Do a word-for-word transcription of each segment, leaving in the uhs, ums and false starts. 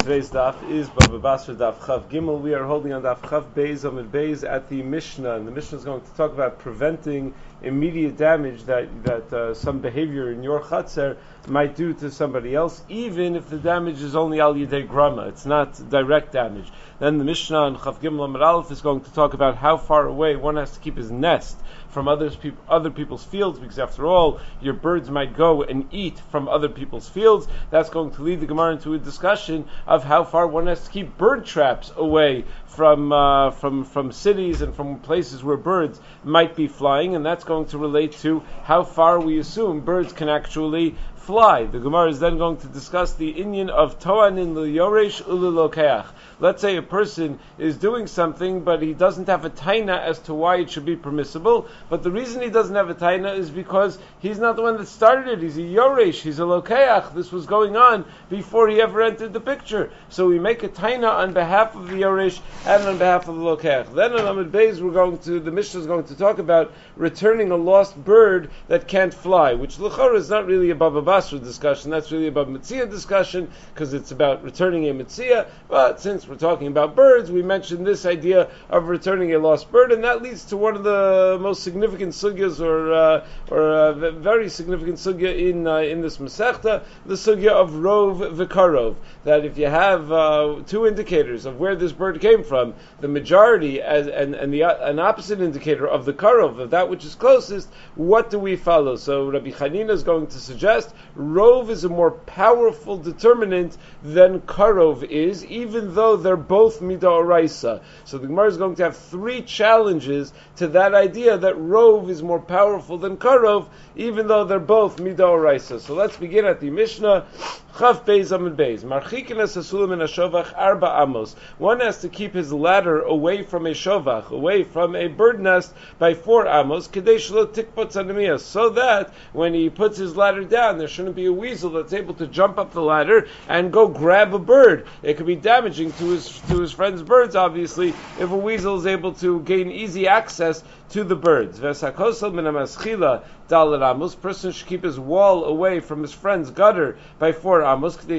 Today's daf is Baba Basra Daf Chav Gimel. We are holding on Daf Chav Beis Amid Beis at the Mishnah, and the Mishnah is going to talk about preventing immediate damage that that uh, some behavior in your Chatzer might do to somebody else, even if the damage is only al yidei grama. It's not direct damage. Then the Mishnah on Chav Gimel Amid Aleph is going to talk about how far away one has to keep his nest from others peop- other people's fields, because after all, your birds might go and eat from other people's fields. That's going to lead the Gemara into a discussion of how far one has to keep bird traps away from uh, from from cities and from places where birds might be flying, and that's going to relate to how far we assume birds can actually fly. The Gemara is then going to discuss the inyan of toanin l'yoresh u'lilokeach. Let's say a person is doing something, but he doesn't have a taina as to why it should be permissible, but the reason he doesn't have a taina is because he's not the one that started it. He's a yoresh, he's a lokeach. This was going on before he ever entered the picture. So we make a taina on behalf of the yoresh and on behalf of the lokeach. Then on Amud Beis, we're going to, the Mishnah is going to talk about returning a lost bird that can't fly, which l'chora is not really a Baba Basra discussion, that's really a Baba Metzia discussion, because it's about returning a Metzia, but since we're talking about birds, we mentioned this idea of returning a lost bird, and that leads to one of the most significant sugyas, or uh, or uh, very significant sugya in uh, in this Masechta, the sugya of Rov V'Karov, that if you have uh, two indicators of where this bird came from, the majority as and, and the uh, an opposite indicator of the Karov, of that which is closest, what do we follow? So Rabbi Chanina is going to suggest Rov is a more powerful determinant than Karov is, even though they're both Midah So the Gemara is going to have three challenges to that idea that Rov is more powerful than Karov, even though they're both Midah So let's begin at the Mishnah. Chav Beis Amud Beis. Marchikin es hasulam in a shovach arba amos. One has to keep his ladder away from a shovach, away from a bird nest, by four amos, kedei shelo tikpot zanimiyah, so that when he puts his ladder down, there shouldn't be a weasel that's able to jump up the ladder and go grab a bird. It could be damaging to his to his friend's birds, obviously, if a weasel is able to gain easy access to the birds. Vesakosel min hamaschila dalet amos. Person should keep his wall away from his friend's gutter by four amos, so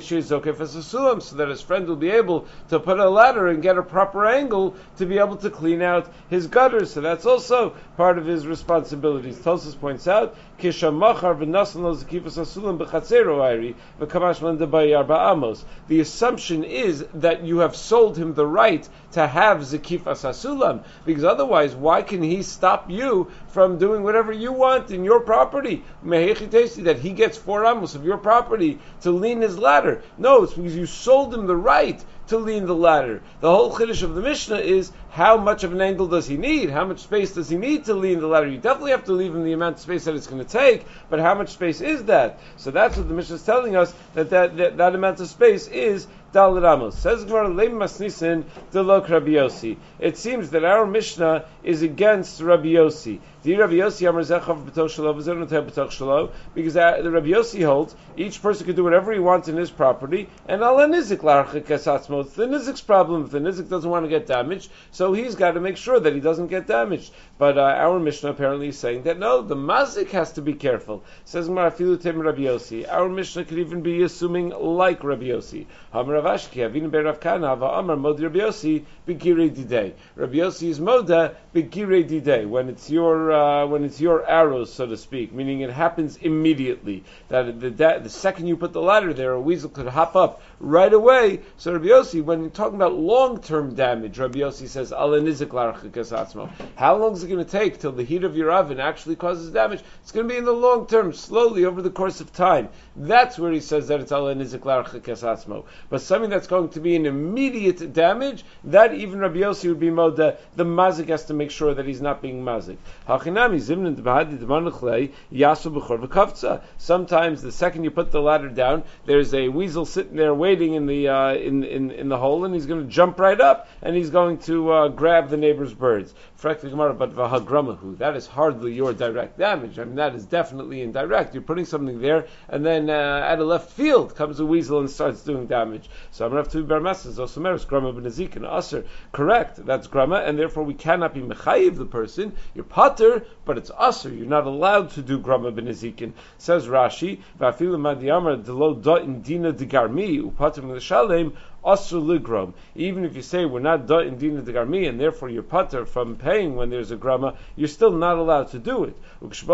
that his friend will be able to put a ladder and get a proper angle to be able to clean out his gutters. So that's also part of his responsibilities. Tosfos points out, the assumption is that you have sold him the right to have Zekifas Hasulam, because otherwise, why can he stop you from doing whatever you want in your property? That he gets four amos of your property to lean his ladder. No, it's because you sold him the right to lean the ladder. The whole chiddush of the Mishnah is, how much of an angle does he need? How much space does he need to lean the ladder? You definitely have to leave him the amount of space that it's going to take, but how much space is that? So that's what the Mishnah is telling us, that that, that, that amount of space is Daled Amos. Says Gemara, Leim Masnisin Delok Rabbi Yossi. It seems that our Mishnah is against Rabbi Yossi. The Rabbi Yossi Amar Zechav B'toch Shelo, V'zeh Noteh B'toch Shelo, because uh, the Rabbi Yossi holds each person can do whatever he wants in his property, and Ala Nizik L'Archek Esatzmo. It's the Nizik's problem. If the Nizik doesn't want to get damaged, so he's got to make sure that he doesn't get damaged. But uh, our Mishnah apparently is saying that no, the Mazik has to be careful. Says Gemara, Afilu Tem Rabbi Yossi. Our Mishnah could even be assuming like Rabbi Yossi. Hamar Avashki Avinu Be'Rav Kana Va'Amar Modi Rabbi Yossi B'Girei Didei. Rabbi Yossi is Moda B'Girei Didei, when it's your uh, when it's your arrows, so to speak, meaning it happens immediately. That the, the, the second you put the ladder there, a weasel could hop up right away. So Rabbi Yossi, when you're talking about long-term damage, Rabbi Yossi says, Ala Nizik L'Archek Esatzmo. How long is it going to take till the heat of your oven actually causes damage? It's going to be in the long term, slowly over the course of time. That's where he says that it's Ala Nizik L'Archek Esatzmo. But something that's going to be an immediate damage, that even Rabbi Yossi would be moda. The mazik has to make sure that he's not being mazik. Sometimes the second you put the ladder down, there's a weasel sitting there waiting in the uh, in, in in the hole, and he's going to jump right up, and he's going to uh, grab the neighbor's birds. But that is hardly your direct damage. I mean, that is definitely indirect. You're putting something there, and then uh, out of left field comes a weasel and starts doing damage. So I'm going to have to be barmasas, also meres, grama b'nezik, and aser. Correct, that's grama, and therefore we cannot be mechayiv the person. You're pater, but it's aser. You're not allowed to do grama b'nezikin. Says Rashi, v'afilu madiyamar delo da'in dina digarmi upater m'leshalem Asr ligrom. Even if you say we're not da in dina de garmi, and therefore you're pater from paying when there's a grama, you're still not allowed to do it.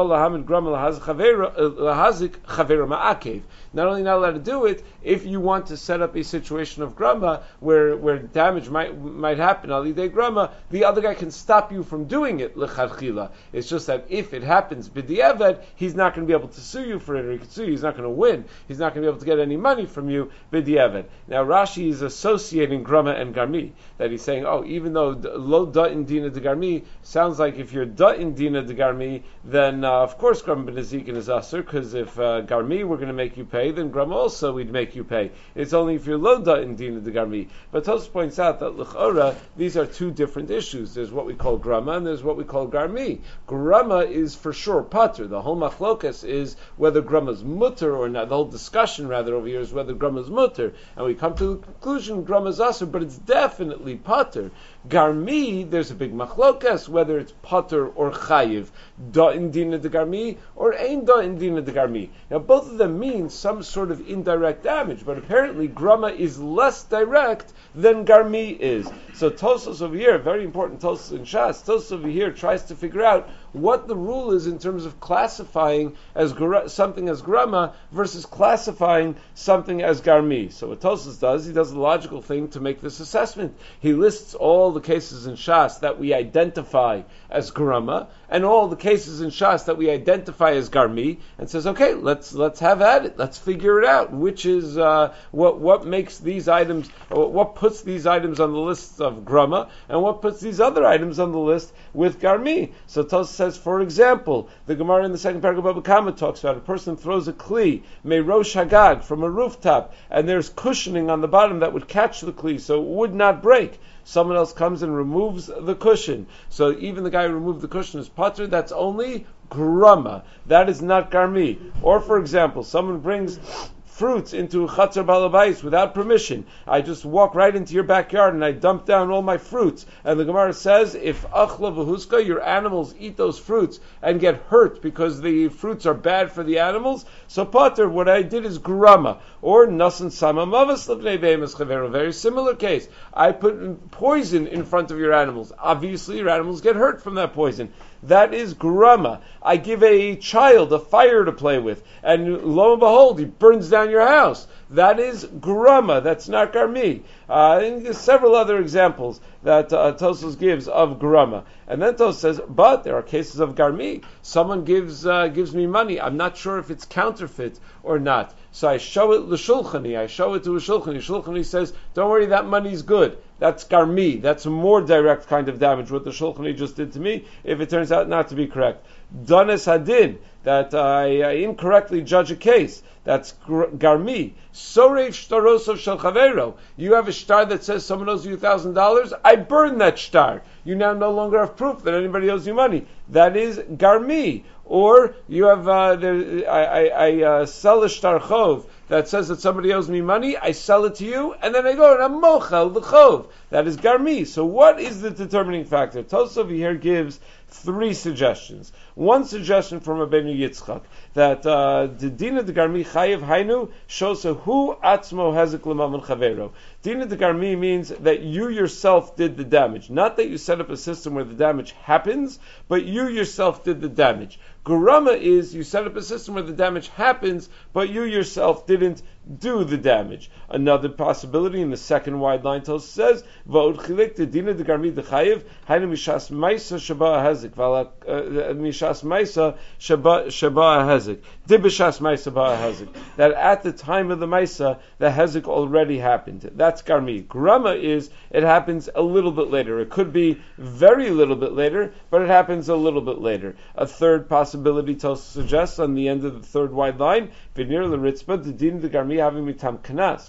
Not only not allowed to do it, if you want to set up a situation of grama where where damage might might happen, alidei grama, the other guy can stop you from doing it. Lecharchila. It's just that if it happens b'diavad, he's not going to be able to sue you for it, or he can sue you. He's not going to win. He's not going to be able to get any money from you b'diavad. Now Rashi is associating grama and garmi. That he's saying, oh, even though lo da in dina de garmi sounds like if you're da in dina de garmi, then uh, of course grama b'nezikin is asur, because if uh, garmi we're going to make you pay, then grama also we'd make you pay. It's only if you're lo da in dina de garmi. But Tos points out that l'chora these are two different issues. There's what we call grama and there's what we call garmi. Grama is for sure pater. The whole machlokas is whether grama is mutter or not. The whole discussion rather over here is whether grama is mutter, and we come to the conclusion grama is asur, but it's definitely pater. Garmi, there's a big machlokas whether it's pater or chayiv, da in dina de garmi or ein da in dina de garmi. Now both of them mean some sort of indirect damage, but apparently grama is less direct than garmi is. So Tosos over here, very important Tosos in Shas, Tosos over here tries to figure out what the rule is in terms of classifying as gra- something as grama versus classifying something as garmi. So what Tosos does, he does the logical thing to make this assessment. He lists all the cases in Shas that we identify as grama and all the cases in Shas that we identify as garmi, and says, okay, let's let's have at it. Let's figure it out. Which is uh, what what makes these items, what puts these items on the list of grama, and what puts these other items on the list with garmi. So Tosos says, for example, the Gemara in the second paragraph of Baba Kama talks about a person throws a kli, meirosh hagag, from a rooftop, and there's cushioning on the bottom that would catch the kli, so it would not break. Someone else comes and removes the cushion. So even the guy who removed the cushion is pater. That's only grama. That is not garmi. Or for example, someone brings fruits into Chatzar Balabais without permission. I just walk right into your backyard and I dump down all my fruits. And the Gemara says, if Achla V'Huska, your animals eat those fruits and get hurt because the fruits are bad for the animals, so Pater, what I did is grama. Or Nasan Sama Mavas L'Bnei Behemoth Chaveru, very similar case. I put poison in front of your animals. Obviously, your animals get hurt from that poison. That is grama. I give a child a fire to play with, and lo and behold, he burns down your house. That is grama. That's not garmi. Uh, and there's several other examples that uh, Tosos gives of grama. And then Tosos says, but there are cases of garmi. Someone gives uh, gives me money. I'm not sure if it's counterfeit or not. So I show it l'shulchani. I show it to a shulchani. Shulchani says, don't worry, that money's good. That's garmi. That's a more direct kind of damage, what the shulchani just did to me, if it turns out not to be correct. Danes hadin, that I, I incorrectly judge a case. That's garmi. Sorei shtarosov shel chavero. You have a shtar that says someone owes you a thousand dollars. I burn that shtar. You now no longer have proof that anybody owes you money. That is garmi. Or you have uh, there, I, I, I uh, sell a shtar chov that says that somebody owes me money. I sell it to you, and then I go and I'm mochel the chov. That is garmi. So what is the determining factor? Tosos over here gives three suggestions. One suggestion from Rabbeinu Yitzchak, that uh, the dina de garmi chayiv hainu shows who atzmo hezek l'mammon chavero. Dina de garmi means that you yourself did the damage, not that you set up a system where the damage happens, but you yourself did the damage. Grama is you set up a system where the damage happens, but you yourself didn't do the damage. Another possibility in the second wide line Tosos says, "Va'od chilik the dina de garmi de chayiv hainu mishas ma'isa shaba hezek v'ala mishas ma'isa shaba shaba hezek dibishas ma'isa ba hezek." That at the time of the ma'isa the hezek already happened. That's garmi. Grama is it happens a little bit later. It could be very little bit later, but it happens a little bit later. A third possibility Tosos suggests on the end of the third wide line, v'nir l'ritzpa the dina de garmi having mitam kanas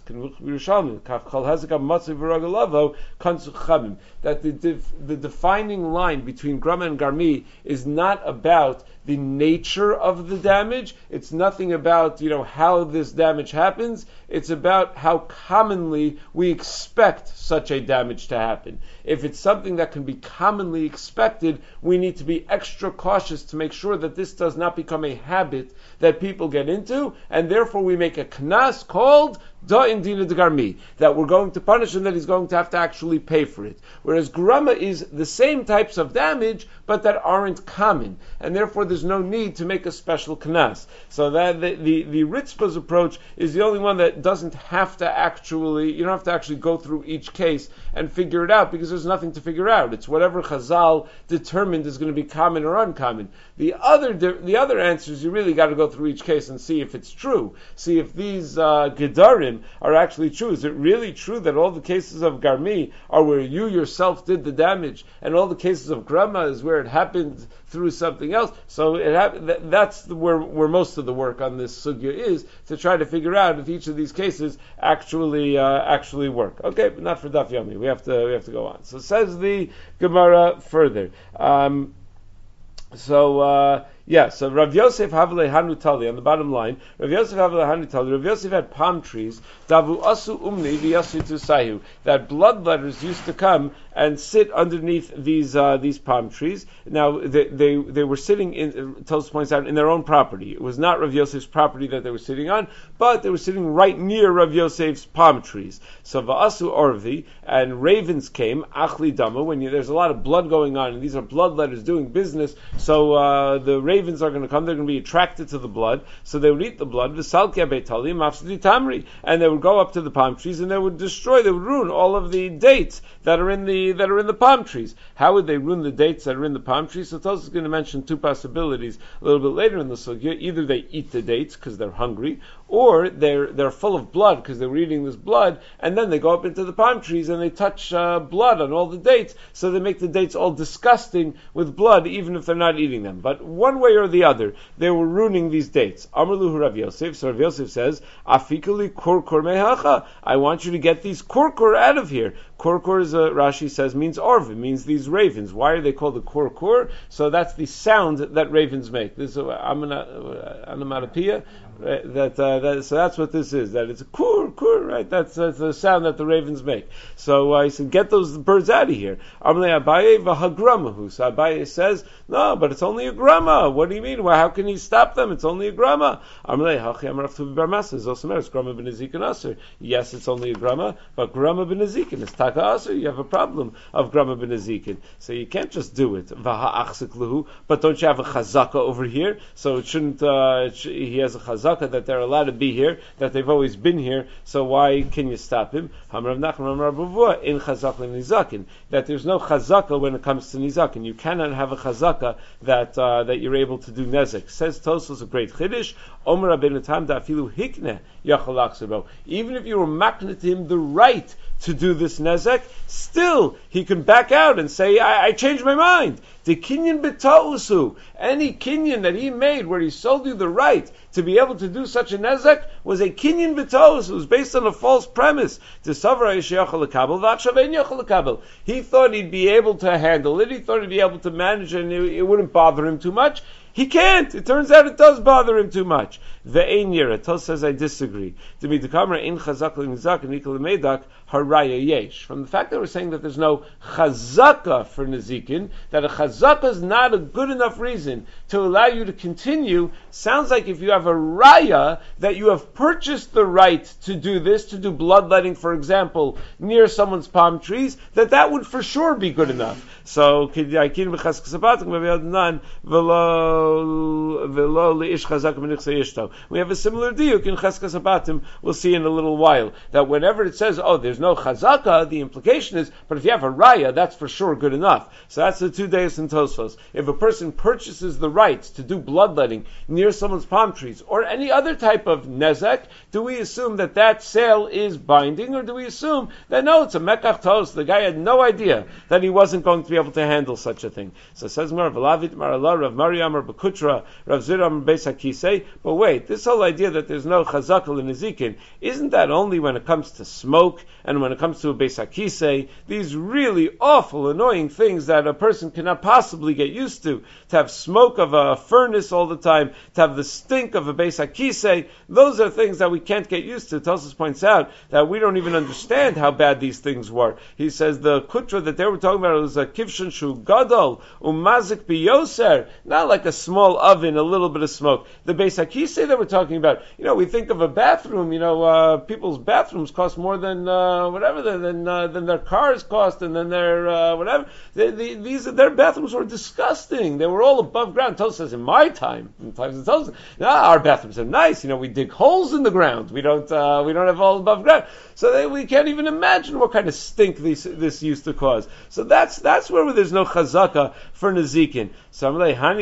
that the, def, the defining line between grama and garmi is not about the nature of the damage. It's nothing about, you know, how this damage happens. It's about how commonly we expect such a damage to happen. If it's something that can be commonly expected, we need to be extra cautious to make sure that this does not become a habit that people get into, and therefore we make a knas called da in dina de garmi, that we're going to punish him, that he's going to have to actually pay for it. Whereas grama is the same types of damage, but that aren't common, and therefore there's no need to make a special knas. So that the, the, the Ritzpa's approach is the only one that doesn't have to actually, you don't have to actually go through each case and figure it out, because there's nothing to figure out. It's whatever Chazal determined is going to be common or uncommon. The other the other answers, you really got to go through each case and see if it's true. See if these uh, Gedarim are actually true. Is it really true that all the cases of Garmi are where you yourself did the damage, and all the cases of Grama is where it happened through something else? So it ha- that's the, where, where most of the work on this sugya is, to try to figure out if each of these cases actually uh, actually work. Okay, but not for Daf Yomi. We have to we have to go on. So says the Gemara further. Um, so. Uh, Yeah, so Rav Yosef Havle Hanutali, on the bottom line, Rav Yosef Havle Hanutali, Rav Yosef had palm trees, Davu Asu Umni V'Yasu Tusayu, that bloodletters used to come and sit underneath these uh, these palm trees. Now, they they, they were sitting, in, Tosfos points out, in their own property. It was not Rav Yosef's property that they were sitting on, but they were sitting right near Rav Yosef's palm trees. So Va'asu Orvi, and ravens came, Achli Dama, when you, there's a lot of blood going on, and these are bloodletters doing business, so uh, the ravens are going to come, they're going to be attracted to the blood, so they would eat the blood, and they would go up to the palm trees and they would destroy, they would ruin all of the dates that are in the that are in the palm trees. How would they ruin the dates that are in the palm trees? So Tosfos is going to mention two possibilities a little bit later in the sugya. Either they eat the dates because they're hungry, or they're they're full of blood because they were eating this blood, and then they go up into the palm trees and they touch uh, blood on all the dates, so they make the dates all disgusting with blood, even if they're not eating them. But one way or the other, they were ruining these dates. Amrluhu Rav Yosef. So Rav Yosef says, "Afikali kurkur mehacha." I want you to get these kurkur out of here. Kurkur, is, uh, Rashi says, means orv. It means these ravens. Why are they called the kurkur? So that's the sound that ravens make. This is uh, onomatopoeia. Right, that, uh, that so that's what this is. That it's a kur kur, right? That's, that's the sound that the ravens make. So uh, he said, get those birds out of here. Amalei Abaye v'hagramahu. So Abaye says, no, but it's only a grama. What do you mean? Well, how can he stop them? It's only a grama. Amalei hachi amar Avtu b'Barmasa. Zosamer it's grama b'nezikin aser. Yes, it's only a grama, but grama b'nezikin is taka aser. You have a problem of grama b'nezikin. So you can't just do it. V'ha'achzik lehu. But don't you have a chazaka over here? So it shouldn't. Uh, it sh- he has a chazaka that they're allowed to be here, that they've always been here, so why can you stop him? In that there's no chazaka when it comes to nizakin. You cannot have a chazaka that uh, that you're able to do nezek. Says Tosfos, a great chiddush. Omer Rabbeinu Tam da'afilu hikne yachal aksebo. Even if you were makna to him the right to do this nezek, still he can back out and say, I, I changed my mind. The kinyan betausu, any kinyan that he made where he sold you the right to be able to do such a nezek was a kinyan betausu. It was based on a false premise. He thought he'd be able to handle it. He thought he'd be able to manage it, and it, it wouldn't bother him too much. He can't. It turns out it does bother him too much. The ein yira. Tos says I disagree. To me, the kamera in chazaka l'nizak and ikal l'medak haraya yesh. From the fact that we're saying that there's no chazaka for nizikin, that a chazaka is not a good enough reason to allow you to continue, sounds like if you have a raya that you have purchased the right to do this, to do bloodletting, for example, near someone's palm trees, that that would for sure be good enough. So, we have a similar diuk in Cheskas Habatim. We'll see in a little while that whenever it says, "Oh, there's no chazaka," the implication is, but if you have a raya, that's for sure good enough. So that's the two days in Tosfos. If a person purchases the right to do bloodletting near someone's palm trees or any other type of nezek, do we assume that that sale is binding, or do we assume that no, it's a mekach tos? The guy had no idea that he wasn't going to be able to handle such a thing. So it says Mar V'Lavit Mar Allah Rav Mariam or Bekutra Rav Ziram Beis Hakisei. But wait, this whole idea that there's no chazaka l'nezikin, isn't that only when it comes to smoke and And when it comes to a Beis HaKisei, these really awful, annoying things that a person cannot possibly get used to, to have smoke of a furnace all the time, to have the stink of a Beis HaKisei, those are things that we can't get used to. Tosfos points out that we don't even understand how bad these things were. He says the kutra that they were talking about was a kivshon shu gadol umazik biyoser, not like a small oven, a little bit of smoke. The Beis HaKisei that we're talking about, you know, we think of a bathroom, you know, uh, people's bathrooms cost more than uh, whatever than uh, than their cars cost, and then their uh, whatever. They, they, these their bathrooms were disgusting. They were all above ground. Tosfos says in my time, in times of Tosfos, nah, our bathrooms are nice. You know, we dig holes in the ground. We don't uh, we don't have all above ground. So they, we can't even imagine what kind of stink this this used to cause. So that's that's where there's no chazaka for nezikin. So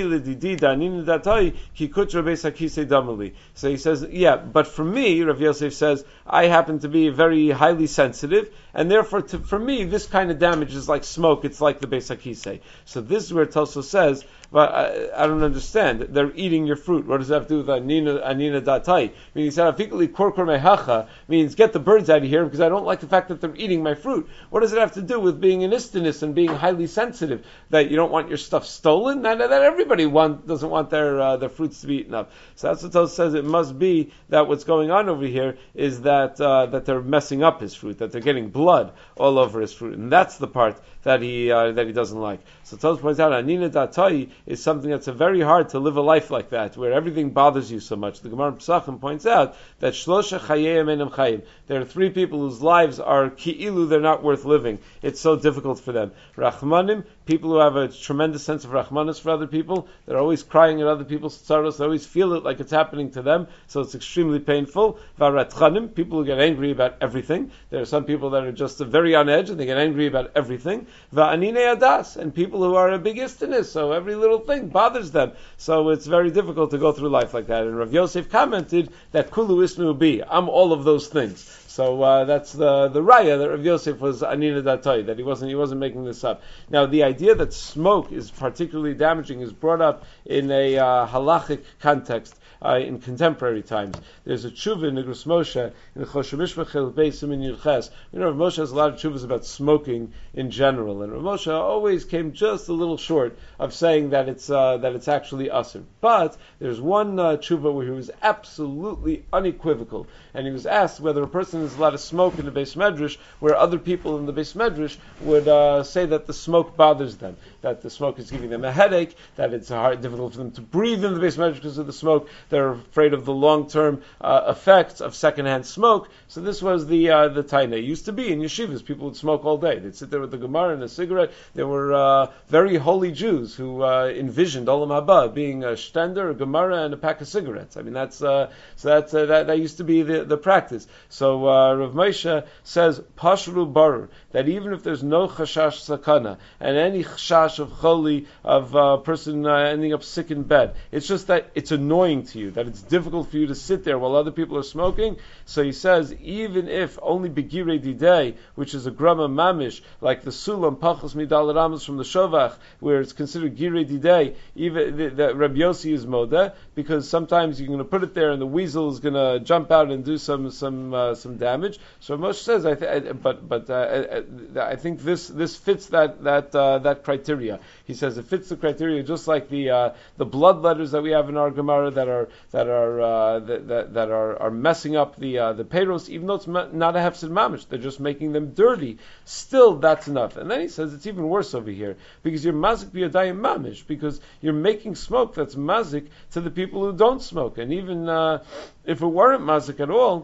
he says, yeah, but for me, Rav Yosef says, I happen to be very highly sensitive, and therefore, to, for me, this kind of damage is like smoke. It's like the Beis HaKisei. So this is where Tosfos says, but I, I don't understand. They're eating your fruit. What does that have to do with anina, anina datai? I mean, he said, afikali korkor mehacha means get the birds out of here because I don't like the fact that they're eating my fruit. What does it have to do with being an istinus and being highly sensitive? That you don't want your stuff stolen? That, that everybody want, doesn't want their uh, their fruits to be eaten up. So that's what Tosfos says. It must be that what's going on over here is that uh, that they're messing up his fruit, that they're getting blood all over his fruit, and that's the part that he uh, that he doesn't like. So Tosfos points out, anina datai is something that's a very hard to live a life like that, where everything bothers you so much. The Gemara Pesachim points out that shlosha chayei enam chayim. There are three people whose lives are ki'ilu, they're not worth living. It's so difficult for them. Rachmanim, people who have a tremendous sense of rachmanis for other people, they're always crying at other people's tzaros, they always feel it like it's happening to them, so it's extremely painful. Varatchanim, people who get angry about everything. There are some people that are just very on edge and they get angry about everything. Va'anine adas, and people who are a big istinus, so every little thing bothers them. So it's very difficult to go through life like that. And Rav Yosef commented that kulu isnu bi, I'm all of those things. So uh, that's the the raya that Rav Yosef was anina datai, that he wasn't he wasn't making this up. Now the idea that smoke is particularly damaging is brought up in a uh, halachic context. Uh, in contemporary times, there's a tshuva in Igros Moshe in Choshen Mishpachel Beisim in Yirches. You know, Rav Moshe has a lot of tshuvas about smoking in general, and Rav Moshe always came just a little short of saying that it's uh, that it's actually asur. But there's one uh, tshuva where he was absolutely unequivocal, and he was asked whether a person is allowed to smoke in the Beis Medrash, where other people in the Beis Medrash would uh, say that the smoke bothers them, that the smoke is giving them a headache, that it's hard, difficult for them to breathe in the Beis Medrash because of the smoke. They're afraid of the long-term uh, effects of secondhand smoke. So this was the uh, the taina. It used to be in yeshivas, people would smoke all day. They'd sit there with the Gemara and a cigarette. There were uh, very holy Jews who uh, envisioned Olam Haba being a shtender, a Gemara, and a pack of cigarettes. I mean, that's uh, so that's uh, that, that used to be the, the practice. So uh, Rav Moshe says pashru barur, that even if there's no chashash sakana and any chashash of choli of a uh, person uh, ending up sick in bed, it's just that it's annoying to you, that it's difficult for you to sit there while other people are smoking. So he says, even if only begirei didei, which is a grama mamish, like the sulam pachos midal ramos from the shovach, where it's considered girei didei, even the, the Rabbi Yossi is modeh, because sometimes you're going to put it there and the weasel is going to jump out and do some some uh, some damage. So Moshe says, I th- but but uh, I think this this fits that that uh, that criteria. He says it fits the criteria, just like the uh, the blood letters that we have in our Gemara that are that are uh, that, that that are, are messing up the uh, the payros, even though it's not a hefsed mamish, they're just making them dirty. Still, that's enough. And then he says it's even worse over here because you're mazik biyadayim mamish, because you're making smoke that's mazik to the people who don't smoke. And even uh, if it weren't mazik at all,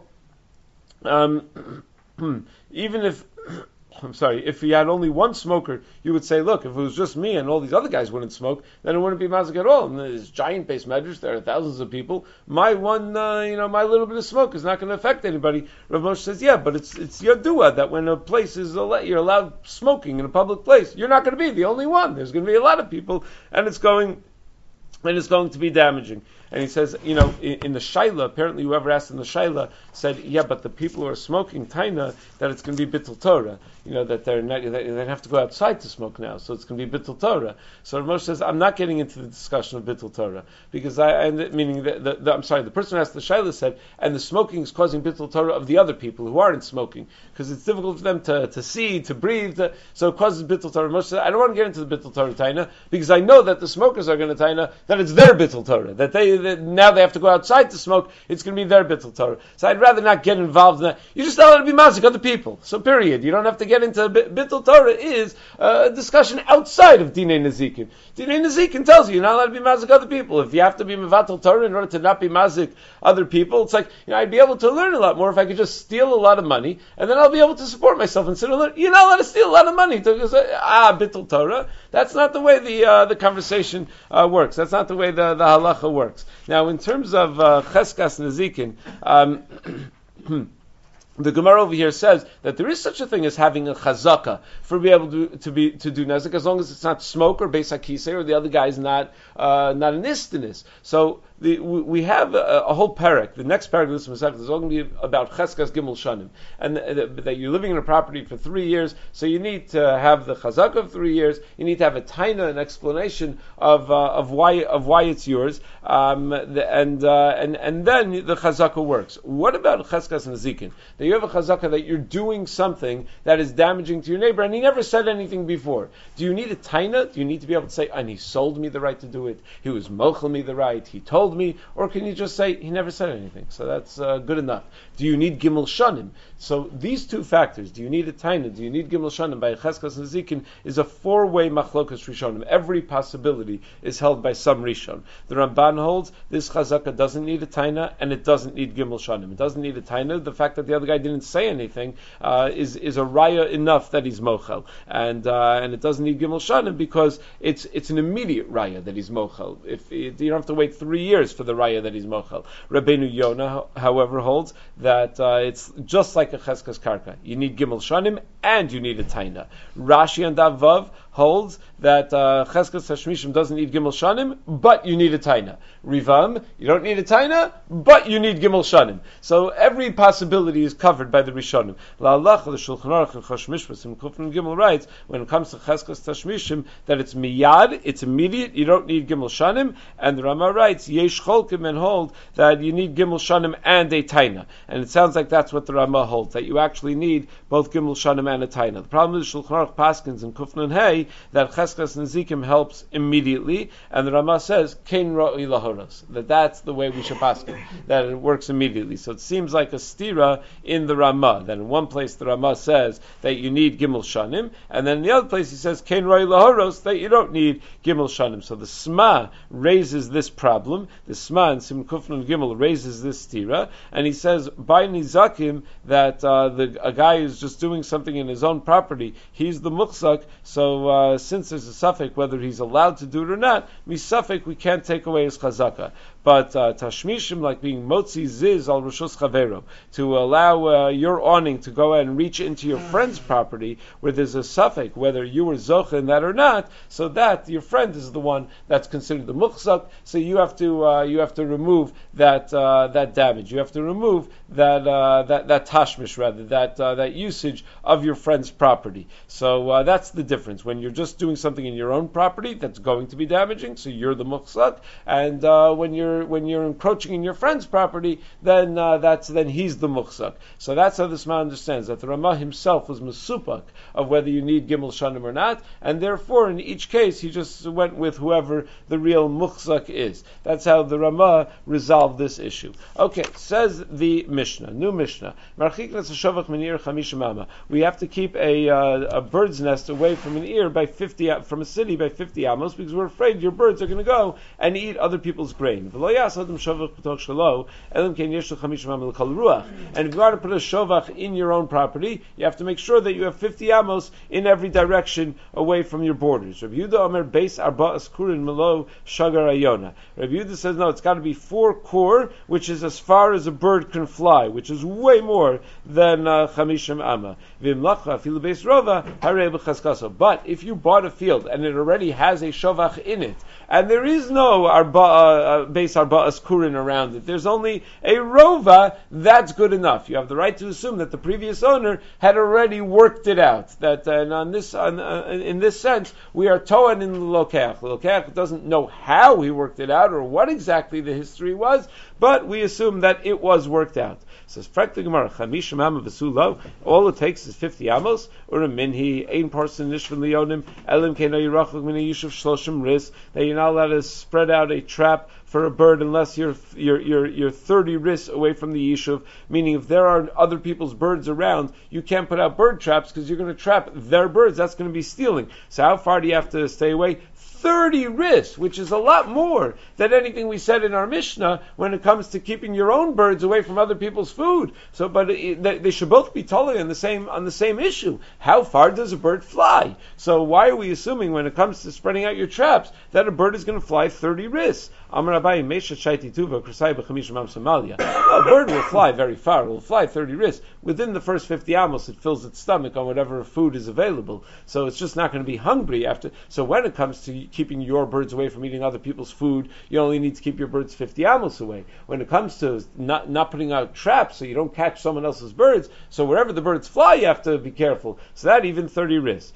um, even if I'm sorry, if you had only one smoker, you would say, look, if it was just me and all these other guys wouldn't smoke, then it wouldn't be mazik at all. And there's giant Beis Medrash, there are thousands of people. My one, uh, you know, my little bit of smoke is not going to affect anybody. Rav Moshe says, yeah, but it's it's yadua that when a place is, you're allowed smoking in a public place, you're not going to be the only one. There's going to be a lot of people, and it's going, and it's going to be damaging. And he says, you know, in, in the Shaila, apparently whoever asked in the Shaila said, yeah, but the people who are smoking taina, that it's going to be bittul Torah. You know, that they're not, they have to go outside to smoke now, so it's going to be bittul Torah. So Rav Moshe says, I'm not getting into the discussion of bittul Torah, because I, I meaning, the, the, the, I'm sorry, the person who asked the Shaila said, and the smoking is causing bittul Torah of the other people who aren't smoking, because it's difficult for them to, to see, to breathe, to, so it causes bittul Torah. Moshe said, I don't want to get into the bittul Torah taina, because I know that the smokers are going to taina, that it's their bittul Torah, that they, that now they have to go outside to smoke, it's going to be their bittul Torah. So I'd rather not get involved in that. You just allow it to be mazik other people. So period. You don't have to get into bittul Torah is a discussion outside of Dinei Nezikin. Dinei Nezikin tells you you're not allowed to be mazik other people. If you have to be mevatel Torah in order to not be mazik other people, it's like, you know, I'd be able to learn a lot more if I could just steal a lot of money, and then I'll be able to support myself and sit and learn. You're not allowed to steal a lot of money to say, ah, bittul Torah. That's not the way the uh, the conversation uh, works. That's not the way the, the halacha works. Now, in terms of uh, cheskas nezikin, um, the Gemara over here says that there is such a thing as having a chazaka for be able to, to be to do nezik, as long as it's not smoke or beis hakisei or the other guy is not uh, not an istinus. So the, we, we have a, a whole parak. The next parak of this Masechta is all going to be about cheskas gimel shanim, and th- th- that you're living in a property for three years, so you need to have the chazaka of three years. You need to have a taina, an explanation of uh, of why of why it's yours, um, the, and uh, and and then the chazaka works. What about cheskas nezikin? That you have a chazaka that you're doing something that is damaging to your neighbor, and he never said anything before. Do you need a taina? Do you need to be able to say, and he sold me the right to do it, he was mochel me the right, he told me, or can you just say he never said anything? So that's uh, good enough. Do you need gimel shanim? So these two factors, do you need a taina, do you need gimel shanim by cheskas nezikin, is a four-way machlokas rishonim. Every possibility is held by some rishon. The Ramban holds this chazaka doesn't need a taina and it doesn't need gimel shanim. It doesn't need a taina. The fact that the other guy didn't say anything uh, is is a raya enough that he's mochel, and uh, and it doesn't need gimel shanim because it's it's an immediate raya that he's mochel. If it, you don't have to wait three years for the raya that he's mochel. Rabbeinu Yonah, however, holds that uh, it's just like a cheskas karka. You need gimel shanim and you need a taina. Rashi and Avav holds that uh, cheskas hashmishim doesn't need gimel shanim, but you need a taina. Rivam, you don't need a taina, but you need gimel shanim. So every possibility is covered by the Rishonim. La'alach, the Shulchan Aruch and Chosh Mishpas and Kufran Gimel writes, when it comes to cheskas tashmishim, that it's miyad, it's immediate, you don't need gimel shanim, and the Rama writes, yesh cholkim, and hold that you need gimel shanim and a taina. And it sounds like that's what the Rama holds, that you actually need both gimel shanim and a taina. The problem is Shulchan Aruch Paskins and Kufran Hey, that cheskas nezikim helps immediately, and the Rama says, kein ra'i lahoros, that that's the way we should paskin, that it works immediately. So it seems like a stira in the Rama. Then in one place the Rama says that you need gimel shanim, and then in the other place he says kein ra'i lahoros, that you don't need gimel shanim. So the Sma raises this problem. The Sma in Sim Kufnun Gimel raises this stira, and he says by nizakim that uh, the a guy is just doing something in his own property, he's the muchzak. So uh, since there's a suffix whether he's allowed to do it or not, misafik we can't take away his chazaka. But uh, tashmishim, like being motzi ziz al rishus chavero, to allow uh, your awning to go and reach into your friend's property where there's a suffix whether you were zocha in that or not, so that your friend is the one that's considered the muchzak. So you have to uh, you have to remove that uh, that damage. You have to remove that uh, that that tashmish rather that uh, that usage of your friend's property. So uh, that's the difference. When you're just doing something in your own property that's going to be damaging, so you're the muchzak, and uh, when you're when you're encroaching in your friend's property, then uh, that's then he's the muchzak. So that's how this man understands that the Rama himself was masupak of whether you need gimel shanim or not, and therefore in each case he just went with whoever the real muchzak is. That's how the Rama resolved this issue. Okay, says the Mishnah, new Mishnah. We have to keep a uh, a bird's nest away from an ear by fifty from a city by fifty amos because we're afraid your birds are going to go and eat other people's grain. And if you want to put a shovach in your own property, you have to make sure that you have fifty amos in every direction away from your borders. Rabbi Yehuda Omer Beis Arba Askurin Melo Shagar Ayona. Rabbi Yehuda says no, it's got to be four kor, which is as far as a bird can fly, which is way more than chamishim amma. V'imlacha afilu Beis Rova harei b'chaskaso. But if you bought a field and it already has a shovach in it, and there is no arba uh, Beis arba'as kurin around it. There's only a rova, that's good enough. You have the right to assume that the previous owner had already worked it out. That uh, and on this, on, uh, in this sense, we are toan in the lokeach. The lokeach doesn't know how he worked it out or what exactly the history was, but we assume that it was worked out. Says Frekta Gemara, Chamishim Amma V'Sulo. All it takes is fifty amos. Ura Minhi Ein Parson Nishvan Leonim Elim Keno Yerachuk Mini Yishuv Shloshim Ris. That you're not allowed to spread out a trap for a bird unless you're you're you're, you're thirty ris away from the yishuv. Meaning, if there are other people's birds around, you can't put out bird traps because you're going to trap their birds. That's going to be stealing. So how far do you have to stay away? thirty ris, which is a lot more than anything we said in our Mishnah when it comes to keeping your own birds away from other people's food. So, but it, they, they should both be totally on the same on the same issue. How far does a bird fly? So why are we assuming when it comes to spreading out your traps that a bird is going to fly thirty ris? A bird will fly very far. It will fly thirty ris. Within the first fifty amos, it fills its stomach on whatever food is available. So it's just not going to be hungry after. So when it comes to keeping your birds away from eating other people's food, you only need to keep your birds fifty amos away. When it comes to not, not putting out traps so you don't catch someone else's birds, so wherever the birds fly, you have to be careful. So that even thirty ris.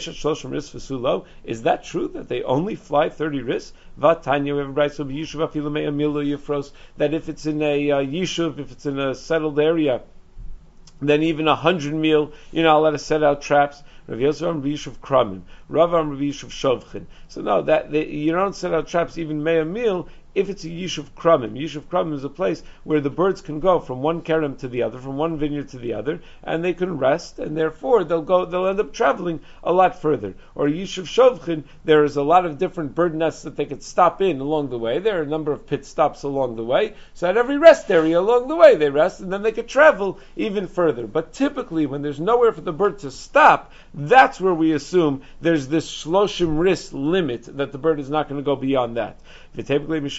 Is that true that they only fly thirty ris? Vatanya, we have a brayso b'yishuv afilu me'ah mil lo yifros, that if it's in a uh, yishuv, if it's in a settled area, then even a hundred mil, you're not allowed to set out traps. Rav Yosef Am Yishuv Kramim, Rav Am Yishuv Shovchin. So no, that they, you don't set out traps even me'ah mil if it's a Yishuv Kramim. Yishuv Kramim is a place where the birds can go from one kerem to the other, from one vineyard to the other, and they can rest, and therefore they'll go, they'll end up traveling a lot further. Or Yishuv Shovchin, there is a lot of different bird nests that they could stop in along the way. There are a number of pit stops along the way. So at every rest area along the way, they rest, and then they could travel even further. But typically, when there's nowhere for the bird to stop, that's where we assume there's this shloshim ris limit that the bird is not going to go beyond that. Wait,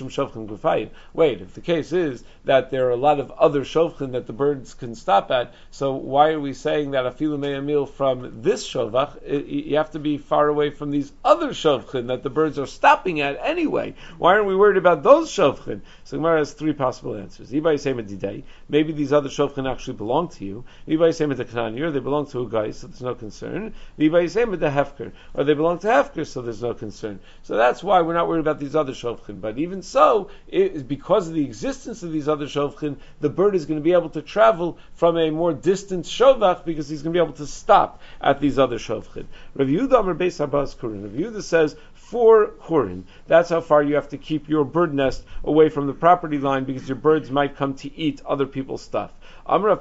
if the case is that there are a lot of other shovchin that the birds can stop at, so why are we saying that afilu me'ah mil from this shovach, you have to be far away from these other shovchin that the birds are stopping at anyway? Why aren't we worried about those shovchin? So Gemara has three possible answers. Maybe these other shovchin actually belong to you. Or they belong to a guy, so there's no concern. Or they belong to hefker, so there's no concern. So that's why we're not worried about these other shovchin. But even so, it, because of the existence of these other shovchin, the bird is going to be able to travel from a more distant shovach because he's going to be able to stop at these other shovchin. Rav Yehuda Amar Beis Arba'as Kurin. Rav Yehuda says four kurin. That's how far you have to keep your bird nest away from the property line because your birds might come to eat other people's stuff. From the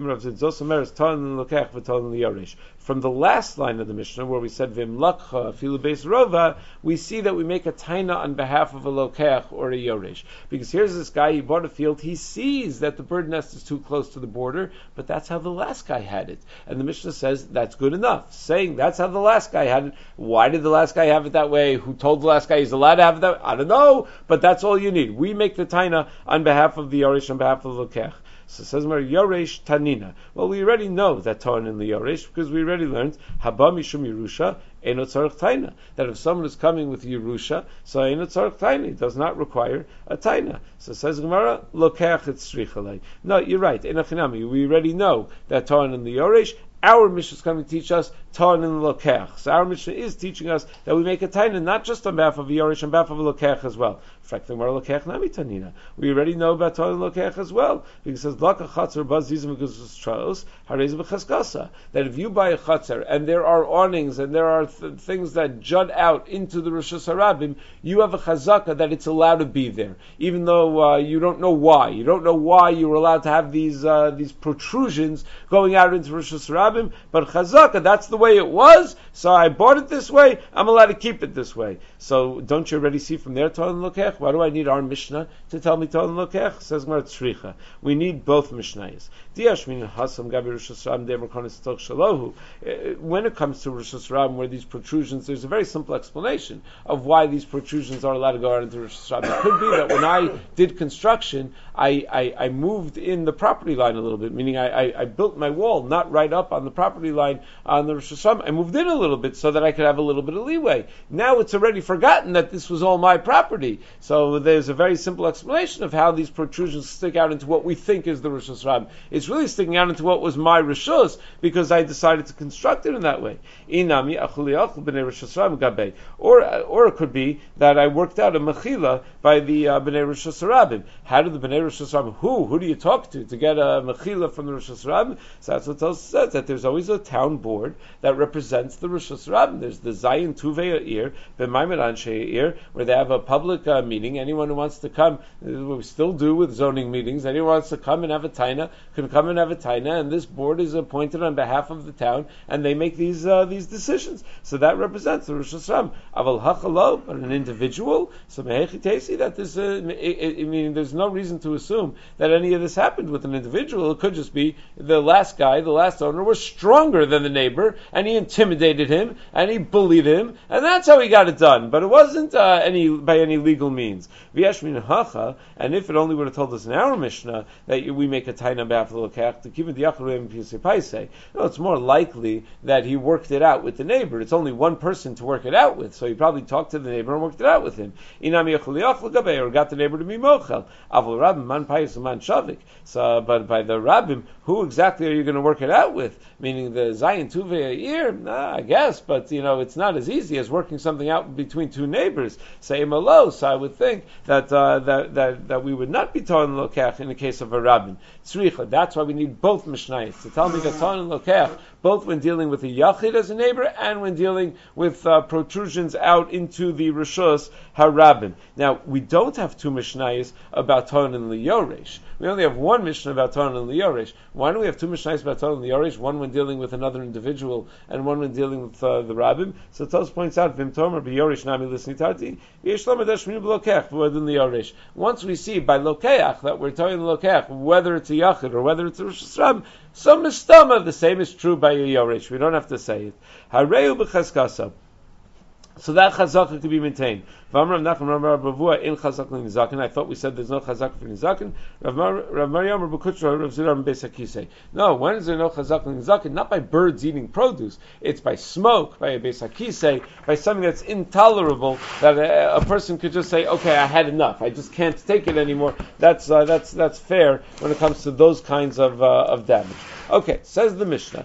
last line of the Mishnah, where we said Vimlakcha afilu beis rova, we see that we make a taina on behalf of a lokeach or a yoresh. Because here's this guy, he bought a field, he sees that the bird nest is too close to the border, but that's how the last guy had it. And the Mishnah says that's good enough. Saying that's how the last guy had it. Why did the last guy have it that way? Who told the last guy he's allowed to have it that way? I don't know, but that's all you need. We make the taina on behalf of the yoresh, on behalf of the lokeach. So it says Yoresh Tanina. Well, we already know that Tan in the Yoresh because we already learned Haba Mishum Yerusha Eno Tzarech Taina. That if someone is coming with Yerusha, so Eno Tzarech Taina, it does not require a Taina. So it says Gemara Lokeach et Tzrichalei. No, you're right. Enachinami. We already know that Tan in the Yoresh. Our Mishnah is coming to teach us Tan in the Lokeach. So our Mishnah is teaching us that we make a Taina not just on behalf of a Yoresh, on behalf of a Lokeach as well. We already know about Tan and Lokeach as well. Because it says that if you buy a chatzar and there are awnings and there are th- things that jut out into the Rosh Hashanah, you have a chazaka that it's allowed to be there, even though uh, you don't know why. You don't know why you were allowed to have these uh, these protrusions going out into Rosh Hashanah. But chazaka, that's the way it was, so I bought it this way, I'm allowed to keep it this way. So don't you already see from there Tan and Lokeach? Why do I need our Mishnah to tell me Tan and Lokeach? Says Gemara Tzricha. We need both Mishnayos. When it comes to Rosh Hashanah, where these protrusions, there's a very simple explanation of why these protrusions are allowed to go out into Rosh Hashanah. It could be that when I did construction, I, I, I moved in the property line a little bit, meaning I, I, I built my wall not right up on the property line on the Rosh Hashanah. I moved in a little bit so that I could have a little bit of leeway. Now it's already forgotten that this was all my property. So there's a very simple explanation of how these protrusions stick out into what we think is the Rishus Rabbim. It's really sticking out into what was my Rishus because I decided to construct it in that way. Inami achuli b'nei Rishus Rabbim gabei. Or, or it could be that I worked out a mechila by the uh, b'nei Rishus Rabbim. How did the b'nei Rishus Rabbim? Who? Who do you talk to to get a mechila from the Rishus Rabbim? So that's what Tosfos says, that there's always a town board that represents the Rishus Rabbim. There's the Zayin Tuvei Ir, B'Maimed Anshe Ir, where they have a public uh, meeting. Anyone who wants to come, uh, what we still do with zoning meetings, anyone who wants to come and have a taina can come and have a taina, and this board is appointed on behalf of the town, and they make these uh, these decisions. So that represents the Rishus Rabbim. Aval Hachalo, but an individual, so Mehechi Tesi, that this, uh, I mean, there's no reason to assume that any of this happened with an individual. It could just be the last guy, the last owner, was stronger than the neighbor, and he intimidated him, and he bullied him, and that's how he got it done. But it wasn't uh, any by any legal means. V'yesh min hacha, and if it only would have told us in our Mishnah that we make a taina b'af l'lokech to keep it diachrim p'yisei, no, it's more likely that he worked it out with the neighbor. It's only one person to work it out with, so he probably talked to the neighbor and worked it out with him. Inami yachul l'gabei, or got the neighbor to be mochel. Avol rabbim man payis man shavik. So, but by the rabbim, who exactly are you going to work it out with? Meaning the Zayin Tuvei Ir, nah, I guess, but you know, it's not as easy as working something out between two neighbors. Say malo, so I would think that uh, that, that that we would not be Torah and Lokech in the case of a rabbin. Tzricha, that's why we need both Mishnayos to tell me that Torah and Lokech, both when dealing with a Yachid as a neighbor and when dealing with uh, protrusions out into the Rishus HaRabbim. Now, we don't have two Mishnayos about Torah and Liyoresh. We only have one Mishnah about Torah and Liyoresh. Why do we have two Mishnayos about Torah and Liyoresh? One when dealing with another individual and one when dealing with uh, the Rabbim. So Tos points out, Vim Tomer b'Yoresh nami listening tarti, Yeshlam adashminu b'Lokech v'odin Liyoresh. Once we see by Lokeach that we're Torah and Lokech, whether it's a Yachid or whether it's a Rishus Rabbim, some mistama, the same is true by a Yoresh. We don't have to say it. Hareu b'Chaskasa. So that chazaka could be maintained. I thought we said there's no chazaka for nizakin. No, when is there no chazaka for nizakin? Not by birds eating produce. It's by smoke, by a beis hakisei, by something that's intolerable. That a, a person could just say, "Okay, I had enough. I just can't take it anymore." That's uh, that's that's fair when it comes to those kinds of uh, of damage. Okay, says the Mishnah,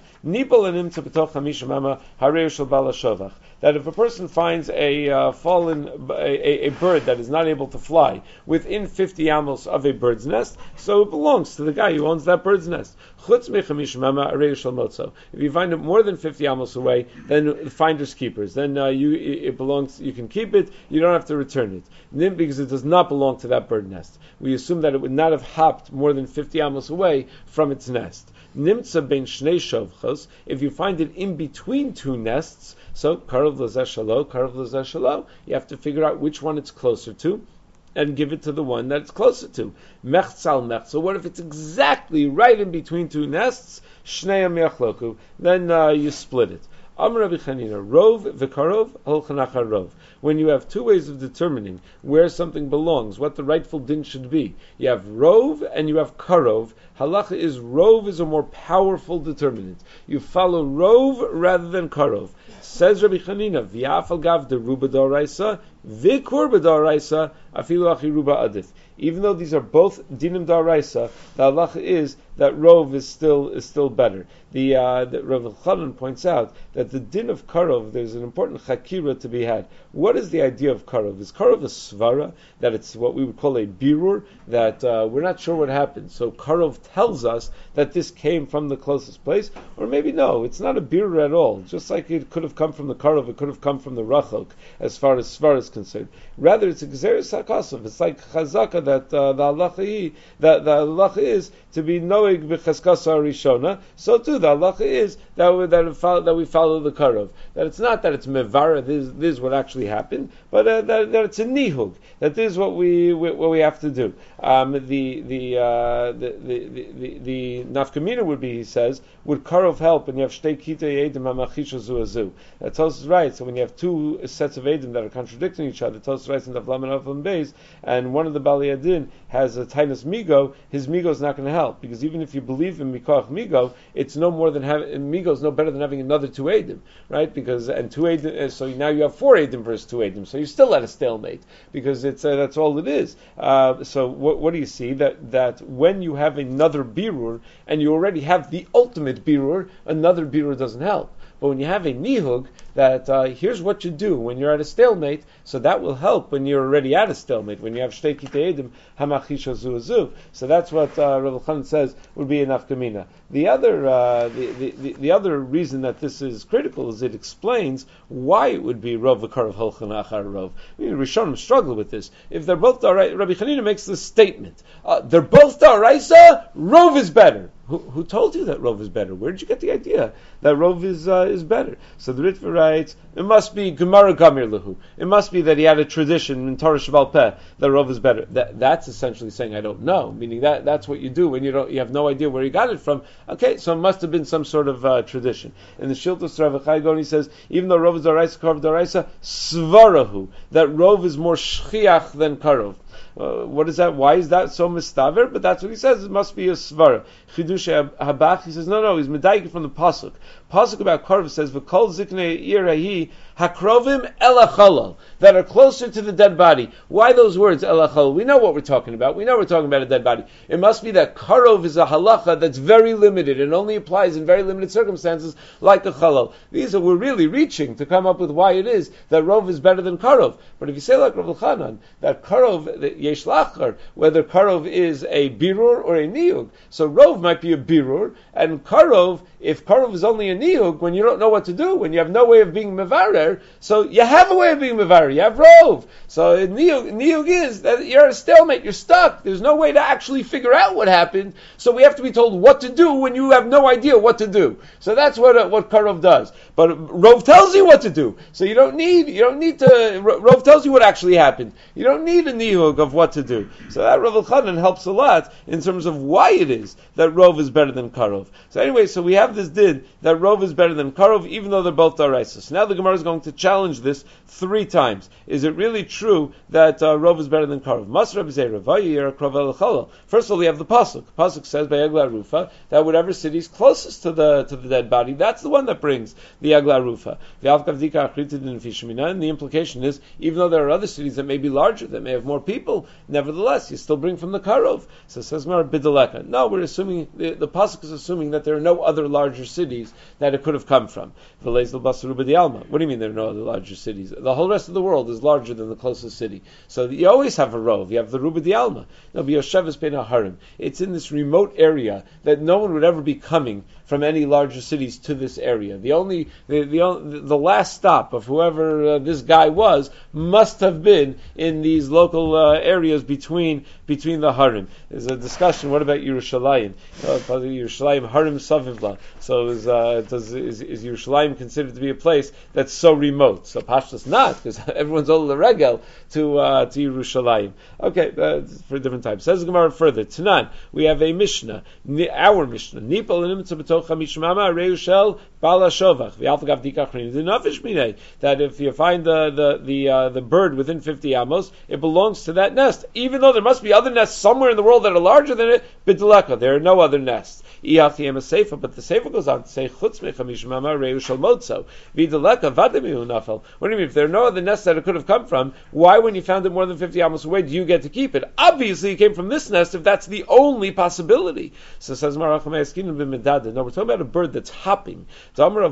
that if a person finds a uh, fallen, a, a bird that is not able to fly within fifty amos of a bird's nest, so it belongs to the guy who owns that bird's nest. If you find it more than fifty amos away, then finders keepers. Then uh, you it belongs. You can keep it. You don't have to return it, because it does not belong to that bird nest. We assume that it would not have hopped more than fifty amos away from its nest. Nimtza ben shnei shovchos. If you find it in between two nests, so karav l'zeh shalo, karav l'zeh shalo, you have to figure out which one it's closer to, and give it to the one that it's closer to. Mechtzal mech. So what if it's exactly right in between two nests? Shnei mechloku. Then uh, you split it. Amar Rabbi Chanina, rov v'karov holchanach rov. When you have two ways of determining where something belongs, what the rightful din should be, you have rov and you have karov. Halacha is rov is a more powerful determinant. You follow rov rather than karov. Says Rabbi Chanina, v'yafal gav deruba d'oraisa v'kur b'doraisa afilu achi ruba adif. Even though these are both dinim d'oraisa, the halacha is that rov is still is still better. The uh, that Rav Elchanan points out that the din of karov, there's an important chakira to be had. What is the idea of karov? Is karov a svara, that it's what we would call a birur, that uh, we're not sure what happened. So karov tells us that this came from the closest place, or maybe no, it's not a birur at all. Just like it could have come from the karov, it could have come from the rachok, as far as svara is concerned. Rather, it's a gzeres hakasov. It's like chazaka that uh, the halacha that the halacha is to be noig b'chaskasa rishona. So too, the halacha is that we, that, we follow, that we follow the karov. That it's not that it's mevara, this, this is what actually happened, but uh, that, that it's a nihug, that this is what we what we have to do. um, the the, uh, the the the the the nafkamina would be, he says, would karov help when you have shtei kitei edim hamachisha zu azu. That tells us right. So when you have two sets of edim that are contradicting each other, tells us right in the Avlam and Avlam Beis, and one of the Bali Adin has a tainus migo, his migo is not going to help, because even if you believe in mikoach migo, it's no more than having migo is no better than having another two edim, right? Because and two edim, so now you have four edim versus two edim, so you're still at a stalemate, because it's uh, that's all it is. Uh, so what, what do you see that that when you have another birur and you already have the ultimate birur, another birur doesn't help. But when you have a nihug, that uh, here's what you do when you're at a stalemate, so that will help when you're already at a stalemate, when you have shtei kitei edim hamachisha zu azu. So that's what uh, Rav Elchanan says would be enough kamina. The other uh, the, the, the, the other reason that this is critical is it explains why it would be rov v'karav holchan achar rov. I mean, Rishonim struggle with this. If they're both daraisa, Rabbi Chanina makes this statement: uh, they're both daraisa, rov is better. Who, who told you that Rov is better? Where did you get the idea that Rov is uh, is better? So the Ritva writes, it must be Gemara Gamir Lahu. It must be that he had a tradition in Torah Shabbal Peh that Rov is better. That, that's essentially saying I don't know, meaning that that's what you do when you don't you have no idea where he got it from. Okay, so it must have been some sort of uh, tradition. In the Shiltos Rav Chai Gaon he says, even though Rov is Daraisa, Karov Daraisa, Svarahu, that Rov is more shchiach than Karov. Uh, what is that? Why is that so mistaver? But that's what he says. It must be a svara. Chidush habach. He says no, no. He's medayik from the pasuk. Pasuk about karv says v'kol ziknei irahi hakrovim elachalal, that are closer to the dead body. Why those words elachalal? We know what we're talking about. We know we're talking about a dead body. It must be that karov is a halacha that's very limited and only applies in very limited circumstances, like a chalal. These are we're really reaching to come up with why it is that rov is better than karov. But if you say like Rav Elchanan that karov that yesh lachar, whether karov is a birur or a niyug, so rov might be a birur, and karov, if karov is only a niyug, when you don't know what to do, when you have no way of being mevarer, so you have a way of being mevarer, you have rov. So niyug, niyug is that you're at a stalemate, you're stuck. There's no way to actually figure out what happened. So we have to be told what to do when you have no idea what to do. So that's what uh, what karov does. But rov tells you what to do. So you don't need you don't need to. Rov tells you what actually happened. You don't need a niyug of what to do. So that Rav Elchanan helps a lot in terms of why it is that rov is better than karov. So anyway, so we have this did that rov is better than karov, even though they're both daraisa. So now the Gemara is going to challenge this three times. Is it really true that uh, rov is better than karov? First of all, we have the pasuk. Pasuk says by Yagla Rufa that whatever city is closest to the to the dead body, that's the one that brings the Yagla Rufa. And the implication is, even though there are other cities that may be larger, that may have more people, nevertheless, you still bring from the karov. So it says Bidaleka. No, we're assuming the, the pasuk is assuming that there are no other larger cities that it could have come from. What do you mean there are no other larger cities? The whole rest of the world is larger than the closest city. So you always have a rov. You have the Ruba di Alma. No, B'Yosheves Bein HaHarim. It's in this remote area that no one would ever be coming from any larger cities to this area. The only, the the, the last stop of whoever uh, this guy was must have been in these local uh, areas between between the Harim. There's a discussion. What about Yerushalayim? Uh, Yerushalayim Harim Savivla. So is, uh, does, is is Yerushalayim considered to be a place that's so remote? So Pashtus not, because everyone's all the regel to uh, to Yerushalayim. Okay, uh, for different types. Says the Gemara further. Tanan, we have a Mishnah, our Mishnah. Nipal and that if you find the the the, uh, the bird within fifty amos, it belongs to that nest, even though there must be other nests somewhere in the world that are larger than it. Bidleka, there are no other nests. But the Sefer goes on to say, What do you mean? If there are no other nests that it could have come from, why, when you found it more than fifty amos away, do you get to keep it? Obviously, it came from this nest if that's the only possibility. So it says, no, we're talking about a bird that's hopping. A bird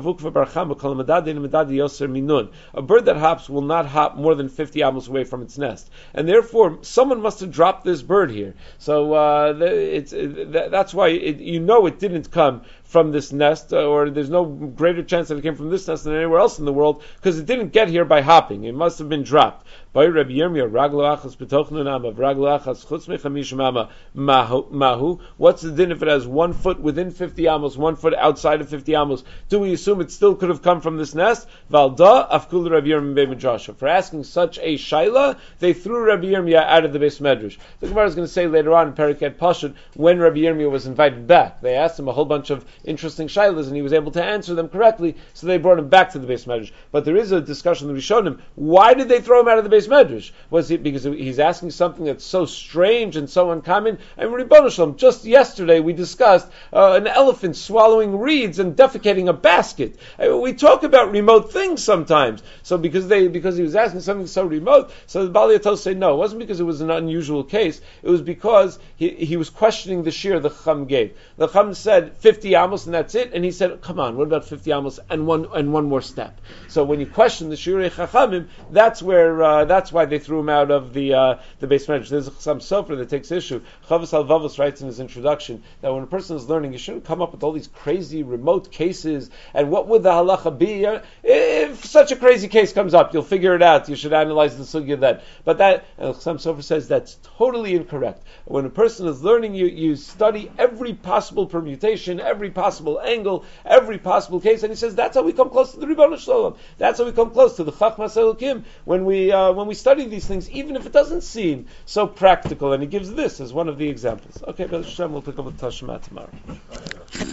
that hops will not hop more than fifty amos away from its nest. And therefore, someone must have dropped this bird here. So uh, it's, it, that's why it, you know it didn't come from this nest, uh, or there's no greater chance that it came from this nest than anywhere else in the world, because it didn't get here by hopping. It must have been dropped. By Rabbi Yirmiyah, raglo achas b'tochnu nama, raglo achas chutz mechamish mama mahu. What's the din if it has one foot within fifty amos, one foot outside of fifty amos? Do we assume it still could have come from this nest? Valda afkul Rabbi Yirmiyah b'midrasha. For asking such a shaila, they threw Rabbi Yirmiyah out of the Beis Medrash. The Gemara is going to say later on in Periket Pashut, when Rabbi Yirmiyah was invited back, they asked him a whole bunch of interesting shailas, and he was able to answer them correctly, so they brought him back to the Beis Medrash. But there is a discussion in the Rishonim. Why did they throw him out of the Beis Medrash? Was it because he's asking something that's so strange and so uncommon? And Ribono Shalom, just yesterday we discussed uh, an elephant swallowing reeds and defecating a basket. Uh, we talk about remote things sometimes. So because they because he was asking something so remote, so the Bali Yatos say no, it wasn't because it was an unusual case. It was because he, he was questioning the shir the Chacham gave. The Chacham said fifty amos and that's it, and he said, come on, what about fifty amos and one and one more step? So when you question the shir Chachamim, that's where uh, that's why they threw him out of the uh, the Beis Medrash. There's some sofer that takes issue. Chavos Halvavos writes in his introduction that when a person is learning, you shouldn't come up with all these crazy remote cases. And what would the halacha be? If such a crazy case comes up, you'll figure it out. You should analyze the sugya then. But that, and some sofer says that's totally incorrect. When a person is learning, you, you study every possible permutation, every possible angle, every possible case, and he says that's how we come close to the Ribono Shalom. That's how we come close to the Chachmas Elokim when we uh, when we study these things, even if it doesn't seem so practical. And he gives this as one of the examples. Okay, B'ezras Hashem, we'll pick up with Tashma tomorrow.